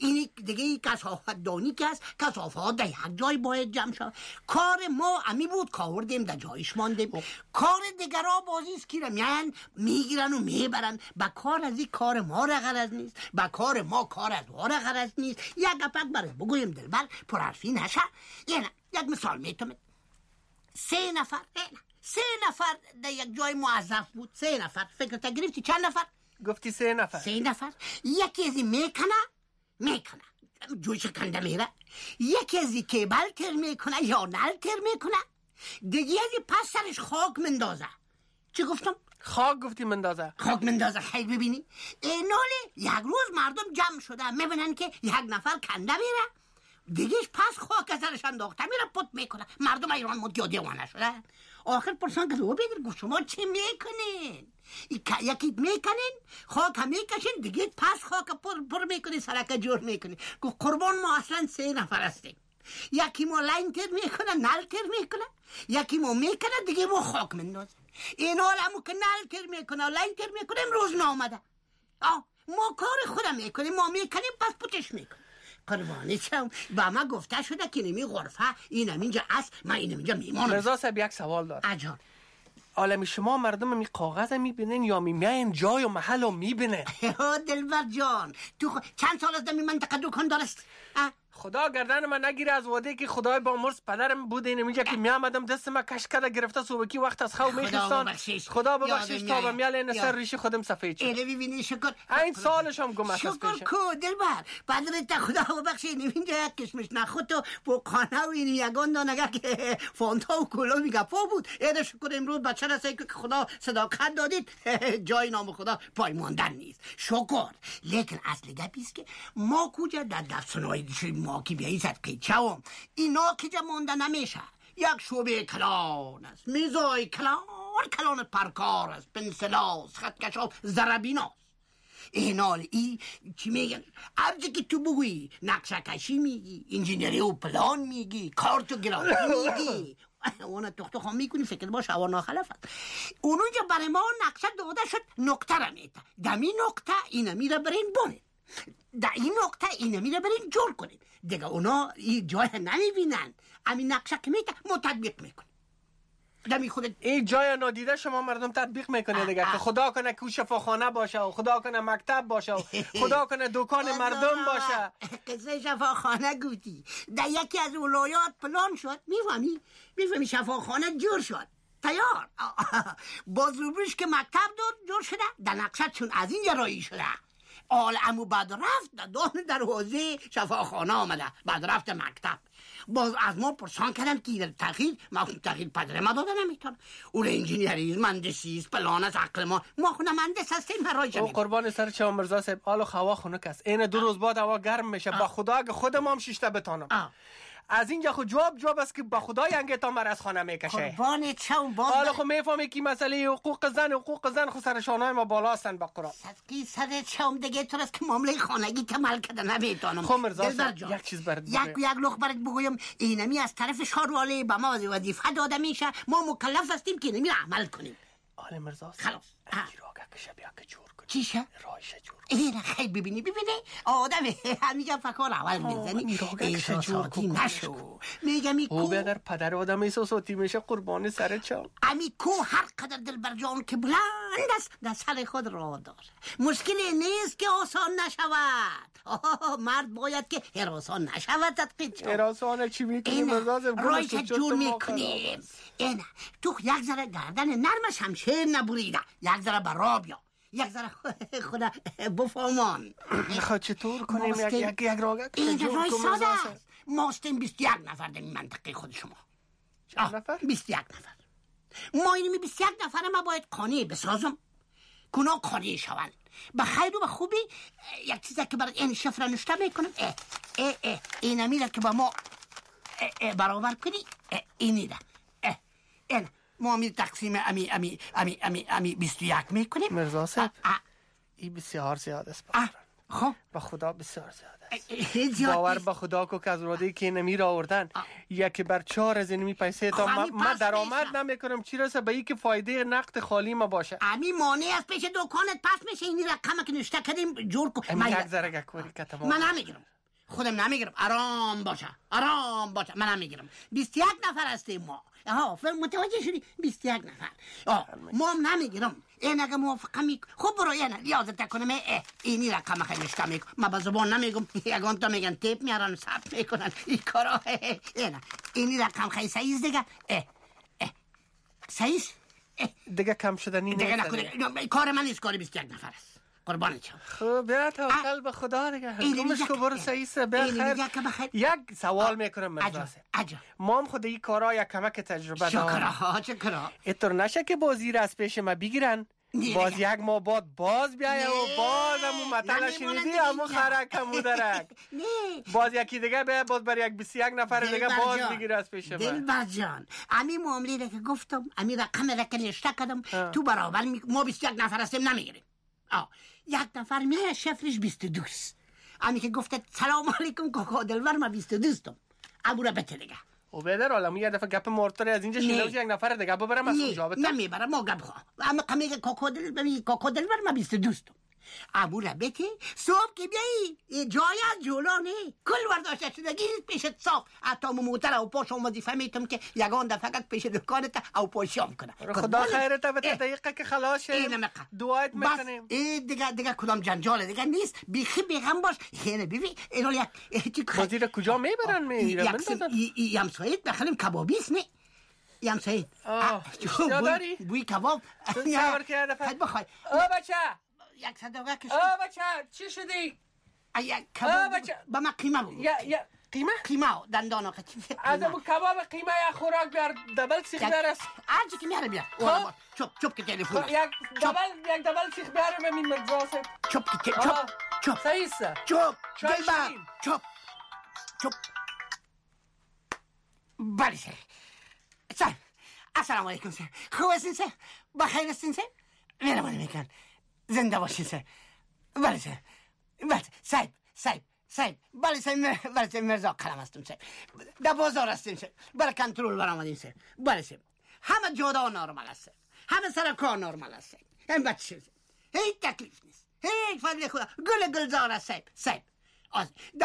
دیگه کثافت دانی که است، کثافات در یک جای باید جمع شد. کار ما امی بود که آوردیم در جایش ماندیم. کار دیگرا بازیست که میان میگیرن و میبرن. با کار از این کار ما را غرض نیست، با کار ما کار از ما را غرض نیست. یک گپک برای بگویم دلبر پرحرفی نشه. یک مثال میتونم. 3 نفر در یک جای موظف بود. 3 نفر فکر تا گرفتی چند نفر؟ گفتی 3 نفر. 3 نفر. یکی از این میکنه جویش کنده میره، یکی از این کیبل تر میکنه یا نل تر میکنه، دیگه از این پس سرش خاک مندازه. چی گفتم؟ خاک گفتی مندازه. خاک مندازه. خیلی ببینی ایناله یک روز مردم جمع شده میبینن که یک نفر کنده میره، دیگهش پس خاک از سرش انداخته میره پت میکنه. مردم ایران مدیا دیوانه شده. آخر پرسان که رو بگیر گوش شما چی میکنین؟ یکی میکنین خاک هم میکشین، دیگه پس خاک پر میکنین، سرک جور میکنین. قربان ما اصلا 3 نفر هستیم. یکی ما لاین تر میکنه، نل تر میکنه، یکی ما میکنه دیگه ما خاک مندازه. این حال همو که نل تر میکنه و لاین تر میکنه امروز نامده. ما کار خودم میکنیم، ما میکنیم پس پوتش میکنیم. قربانی چم با ما گفته شده که نمی غرفه اینم اینجا است، من اینم اینجا میمانم. رضا صاحب یک سوال دارم. اجان عالم شما مردم می کاغذ میبینن یا میاین جای و محل رو میبینن؟ دلبر جان تو چند سال از دمی منطقه دکان دارست؟ خدا گردن من نگیره از واده که خدای با مرز پدرم بود این اینجا که میامدم دست ما کش کرده گرفته صبحی وقت از خواب میخستان. خدا ببخشش تا به میال این سر ریش خودم سفید شد. اینو ببینی شکر. این سالش هم گم است. شکر کو دلبر پدرت خدا ببخشه اینجا یک کشمش نخود و بوقانه و این یگان دانگه که فانتا و کلو میگفا بود. اینو شکر امروز بچه رسه که خدا صداقت دادید جای نام خدا پای ماندن نیست. شکر. لیکن اصل گپیست که ما کجا در دفترهای ما که بیایی زد قیچه‌ام اینا که جا مانده نمیشه. یک شعبه کلان است، میزای کلان پرکار است، پنسلاس، خطکشاس، زربیناس. اینال چی میگن؟ ارزی که تو بگوی نقشه کشی میگی، انجینری و پلان میگی، کارت و گرافی میگی، اون تخت خام میکنی فکر باش هوا ناخلف است. اونجا برای ما نقشه داده شد نقطه را میته، دمی نقطه اینا میره برین بونه، در این نقطه اینه میره برین جور کنیم دیگه. اونا این جای نمیبینن، همین نقشه که میده ما تطبیق میکنیم. دمی خودت این جای نادیده شما مردم تطبیق میکنه دیگه که خدا کنه که شفاخانه باشه و خدا کنه مکتب باشه و خدا کنه دکان مردم باشه. قصه شفاخانه گویی در یکی از ولایات پلان شد، میفهمی شفاخانه جور شد تیار. باز روبروش که مکتب جور شده در نقشه چون از اینجا رایی شده. امو بعد رفت در حوزه شفاخانه آمده، بعد رفت مکتب. باز از ما پرسان کردن که تغییر پدر ما داده نمیتونه. اون انجینیری مهندسی پلان از عقل ما خونه مهندس هستیم رایج او قربان سر شما مرزا صاحب، حالا هوا خنک است. این 2 روز بعد هوا گرم میشه. با خدا اگه خودم هم شیشته بتانم از اینجا خود جواب است که با خدا ینگه مر از خانه میکشه. قربان چون باز حالا خود میفهمی که مسئله حقوق زن خود سر شانهای ما بالا هستن با قرآن. صدقی سر چون دیگه تو است که معامله خانگی کمال کرده نمیتونم. خب مرزا یک چیز برات یک لوخ برات بگویم، اینمی از طرف شاروالی به ما وظیفه داده میشه، ما مکلف هستیم که اینمی عمل کنیم. آله مرزا خلاص که جور کنیم. چیشه؟ رایش جور این خیلی ببینی آدم همیشه فکر اول میزنی احساساتی نشو. میگم این کو اگر پدر آدم احساساتی میشه قربان سر چم. امی کو هر قدر دلبر جان که بلند است در سر خود را دار. مشکلی نیست که آسان نشود. مرد باید که هراسان نشود. تدقیق هراسان چی میکنی مرزازم؟ رایش جور میکنیم. این تو یک ذره گردن نرم شمشیر نبریده، یک ذره برا بیا، یک ذره خدا بفهمان. میخواد چطور کنیم یک راگه این رای ساده است. ماستیم 21 نفر در این منطقه خود شما. 21 نفر. ما اینمی 21 نفر ما باید قانع بسازم کنا قانع شوند. به خیر و به خوبی یک چیزی که برای این شفره نشته میکنم. اینمی را که با ما برابر کنی اینی را این ما می تقسیم امی 21 میکنیم. مرزا صاحب این بسیار زیاد است. خب با خدا بسیار زیاد است. باور به خدا که از رادی که نمی را آوردن یکی بر 4 از اینمی پیسه تا ما درآمد نمیکنم، چی رسه به این که فایده نقد خالی ما باشه. امی مانع از پیش دکانت پس میشه. این رقم که نشته کردیم جور کن. من یک ذره گکوری کتم. من نمیگیرم، خودم نمیگیرم. آرام باشه من نمیگیرم. 21 نفر هستیم ما. متوجه شدی؟ 21 نفر. ما هم نمیگیرم. این اگه موافقه خب برو این یادت کنم اینی رقم خیلی نشته میکن. ما با زبان نمیگم، یگان تا میگن تیپ میارن ثبت میکنن این کارا. اینی رقم خیلی سعیز دیگه. سعیز دیگه کم شدنی نیست. کار من نیست، کار 21 نفر است. قربان چم. خب بیا توکل به خدا دیگه. اینش که برو سعیسه بخیر. یک سوال میکنم مرزا صاحب. ما هم خود این کارا یک کمک تجربه دارم. چکرا اینطور نشه که بازی را از پیش ما بگیرن، باز یک ماه بعد باز بیایه و باز همون مطلع شنیدی همون خرک همون درک. باز یکی دیگه بیایه باز بر یک 21 نفر دیگه باز بگیره از پیش ما. دلبر جان امی معامله را که گفتم، امی رقم را که نشته کردم تو برابر ما 21 نفر هستیم نمیگیریم. یک نفر میه شفرش 22 است. امی که گفته سلام علیکم کاکا دلبر ما 22 استم. ابو را بته دیگه. او بدر حالا یه دفعه گپ مرتری از اینجا شیلوش یک نفر دیگه ببرم از کجا بتم؟ نمیبرم، ما گپ خواهم. اما میگه کاکا دلبر ما 22 استم. ابو را بته صبح که بیایی جای از جولانه کل ورداشته شدگی پیشت صاف. حتی موتر او پاشم وظیفه میتم که یگان دفعه فقط پیش دکانت او پاشم کنه. خدا خیرت به دقیقه که خلاص شه. دعایت میکنیم. دیگه کدام جنجال دیگه نیست. بیخی بیغم باش. اینه ببین اینو یک وزیر کجا میبرن میرن؟ یم سعید بخلیم کبابیست نه. یم سعید داری؟ بوی کباب صبر که دفعه بخوای. بچه یک صدقه کشم. بچه چی شدی؟ یک کباب با ما قیمه بود. قیمه دندان آقا از اون کباب قیمه یک خوراک بیار دبل سیخ برست. هرچی که میاره بیار. چوب که تلفن. یک دبل سیخ بیاره به من مدرسه. چوب سعیسه. چوب بله سر. السلام علیکم سر. خوب هستین سر؟ بخیر هستین سر؟ مهربانی میکن. زنده باشین سر. بله سر. بله صاحب بله صاحب مرزا کلم هستم صاحب. در بازار هستیم صاحب. برای کنترل برآمدیم صاحب. بله صاحب. همه جدا نرمال است. همه سر کار نرمال است. این بچه هیچ تکلیف نیست. هیچ فضل خدا. گلزار است صاحب.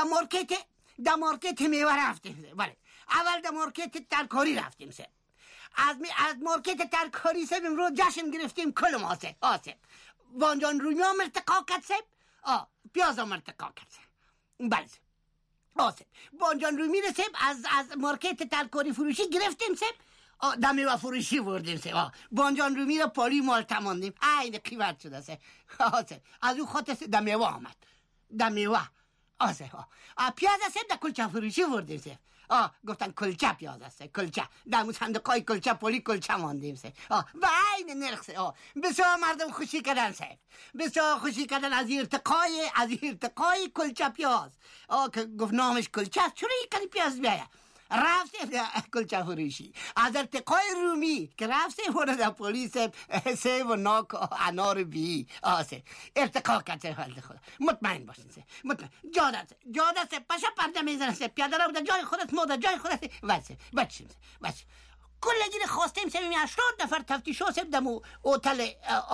در مارکت میوه رفتیم. بله. اول در مارکت ترکاری رفتیم صاحب. از مارکت ترکاری سب امروز جشن گرفتیم کلم آسب بانجان رومی هم ارتقا کرد سب پیاز هم ارتقا کرد سب بله آسب بانجان رومی رو سب از مارکت ترکاری فروشی گرفتیم سب دمی و فروشی بردیم سب بانجان رومی رو پالی مال تماندیم این قیمت شده سب آسب از او خاطر دمی و آمد دمی و آسب پیاز سب در کلچه فروشی بردیم سب گفتن کلچه پیاز است کلچه در صندوقای کلچه پولی کلچه ماندیم سه و عین نرخ سه بسیار مردم خوشی کردن سه بسیار خوشی کردن از ارتقای کلچه پیاز که گفت نامش کلچه است چرا یک کلی پیاز بیایه رفت کلچه فروشی از ارتقای رومی که رفت ورد پلیس سه و ناک و انار بی ارتقا کرد سه خدا مطمئن باشین سه مطمئن جاده سه پشا پرده میزنه سه پیاده رو بوده جای خودت موده جای خودت بچیم کلگی خواستیم سه 80 نفر تفتیش ها سه دمو اوتل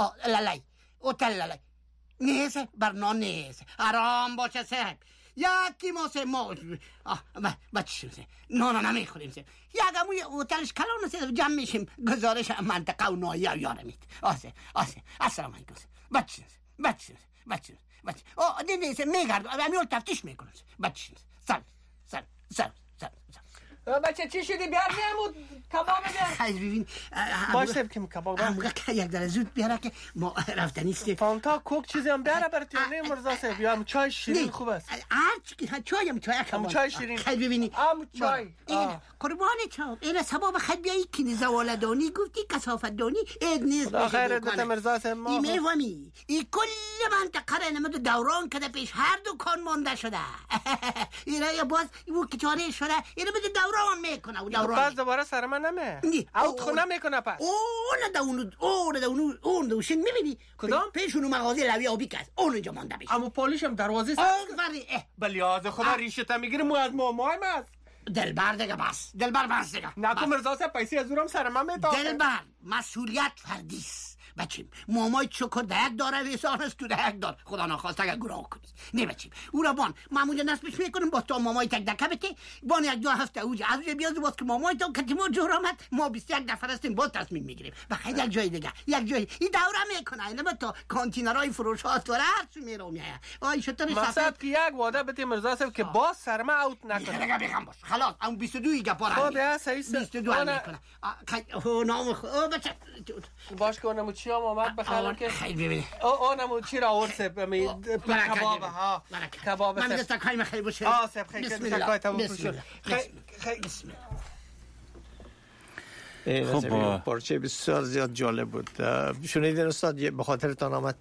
للی نیسه برنا نیسه آرام باشه سه یکی ما سه ما بچشیم سه نانا نمیخوریم سه یک اموی اوتلش کلان سه جمع میشیم گزارش منطقه و نایه و یارمید السلام علیکم سه بچشیم سه نیسه میگرد امیول تفتیش میکنم سه بچشیم سه بچه چی شدی بیار میامود کباب بیار خیلی ببین باشه که کباب یک در زود بیاره که ما رفتنیسته فانتا کوک چیزی هم بیاره برای تیونه مرزا سه بیام چای شیرین خوب است چای هم چای شیرین خیلی ببینی چای قربان چاو این سباب خیلی بیایی که زوالدانی گفتی کسافت دانی اید نیست خدا خیر دت مرزا سه ما این میفهمی این کل منطقه رو نمید دوران کده پیش هر دکان مانده شده اینا باز او که چاره شده اینو بده دوران میکنه و دوران باز دوباره سر من نمه اوت خونه میکنه پس اون دوشین میبینی کدام پیشونو مغازه لوی آبی کس اون اینجا مانده بیش اما پالیشم دروازه بلیاز خدا ریشتا میگیره مو از مامایم است دلبر دیگه بس دیگه نکن مرزا سه پیسی از اورم سر من میتاه دلبر مسئولیت فردیست بچیم مامای چوکر دهک داره ویسان است تو دهک دار خدا نخواست اگر گناه کنی نه بچیم او را بان معمولا نصبش میکنیم با تو مامای تک دکه بته بان یک دو هفته اوجه از اوجه بیاد باز که مامای تو کتیمو جور آمد ما 21 نفر هستیم باز تصمیم میگیریم بخیر یک جای دیگه یک جای این دوره میکنه اینه تو کانتینرهای فروش ها داره هر چی میره میایه آی شطور مقصد که یک واده بده مرزا صاحب که باز سرما اوت نکنه دیگه بخم باش خلاص اون 22 گپاره خب یا صحیح 22 میکنه نام بچه باش که اونمو چی هم آمد بخیر که خیلی ببینی اونمو چی را آورسه کباب ها کباب من دستکای خیلی باشه سب خیلی دستکای تا بپوشون خب پارچه بسیار زیاد جالب بود شنیدین استاد به خاطرتان آمد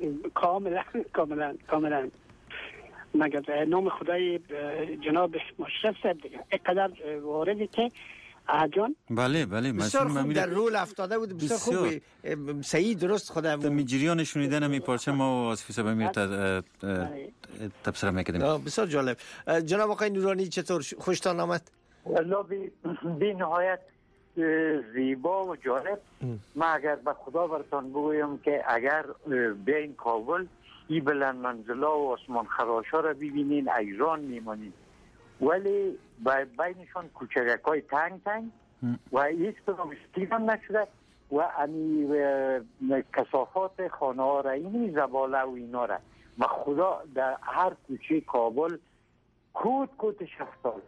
کاملا مگر نام خدای جناب مشرف صاحب دیگه اینقدر واردی که جان بله بسیار خوب در رول افتاده بود بسیار خوب صحیح درست خودم می جریان شنیدن می پارچه ما از فیسا بمیر تبصره میکردیم بسیار جالب جناب آقای نورانی چطور خوشتان آمد؟ والله بی نهایت زیبا و جالب ما اگر به خدا برتان بگویم که اگر بین کابل ای بلند منزلا و آسمان خراشا را ببینین ایران میمانین ولی بینشان کوچگک های تنگ و هیچ کدام استیل هم نشده و امی کثافات خانه ها را اینی زباله و اینا را و خدا در هر کوچه کابل کود شفتال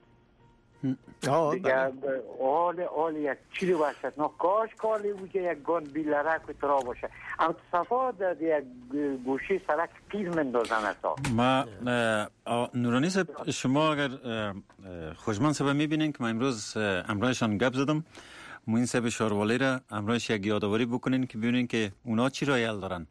دیگه حال یک چیزی وحشتناک کاش کالی بود یک گان بیلرک و ترا باشه اما صفا در یک گوشه سرک قیر مندازن اتا ما نورانی صاحب شما اگر خوشمند صاحب میبینین که من امروز امرایشان گپ زدم موین صاحب شاروالی را امرایش یک یادآوری بکنین که ببینین که اونا چی رایل دارن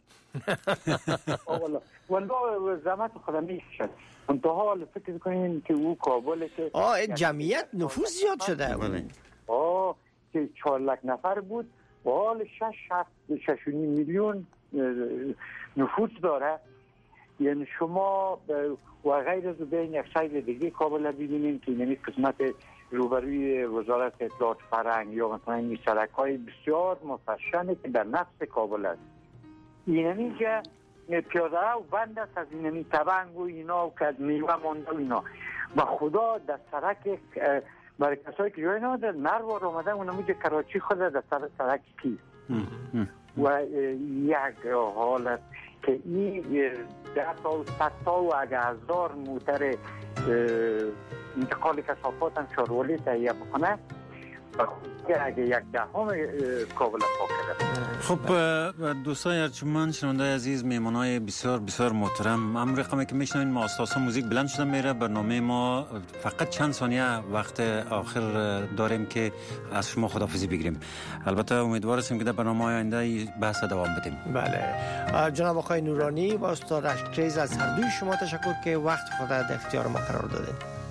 والله زحمت خودم میکشد منتها حال فکر کنین که او کابل که جمعیت نفوذ زیاد شده که 4 لک نفر بود و حال 6.5 میلیون نفوذ داره یعنی شما و غیر از بین یک سایل دیگه کابل ببینین که یعنی قسمت روبروی وزارت اطلاعات فرهنگ یا مثلا این سرک‌های بسیار مفشنه که در نفس کابل است یعنی که پیاده و بند است از اینمی تبنگ و اینا و که میوه مانده و اینا و خدا در سرک برای کسایی که جای نداره نروار آمده اونموجه کراچی خود در سرک کی و یک حالت که این 10 تا 100 تا و اگه 1000 موتر انتقال کثافات هم چاروالی تهیه بکنه اگه یک دهم کابل پاک کرده. خب دوستان ارجمند، شنوندای عزیز، میمانای بسیار بسیار محترم، هم رقمی که میشنوین ما اساسا موزیک بلند شده میره. برنامه ما فقط چند ثانیه وقت آخر داریم که از شما خداحافظی بگیریم. البته امیدوار هستیم که در برنامه آینده این بحث دوام بدیم. بله جناب آقای نورانی و استاد اشکریز، از هر دوی شما تشکر که وقت خود در اختیار ما قرار دادین.